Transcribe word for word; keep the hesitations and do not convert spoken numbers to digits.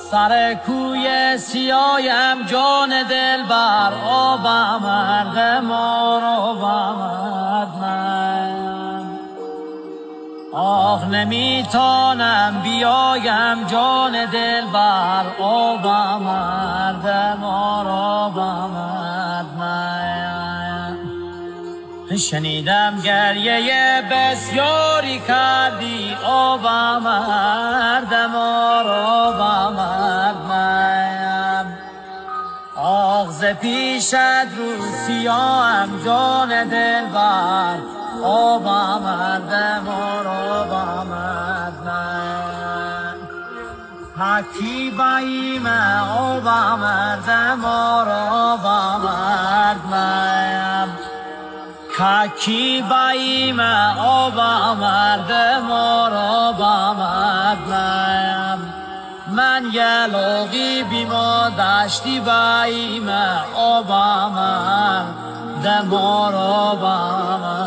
سر کوی سیایم جان دل بر آبم مرد ما رو بمرد من. آه نمیتانم بیایم جان دل بر آبم مرد ما رو بمرد من. شنیدم گریه بسیاری کردی آبم مرد ما رو بمرد من. آغ ز پیشت رو سیاهم جان دل بر آبم مرد ما رو بمرد من. حکی بایم آبم مرد ما رو بمرد من. حکی بایم آبم مرد ما رو بمرد من. من یلوغی بیما داشتی بایم آبم مرد ما رو بمرد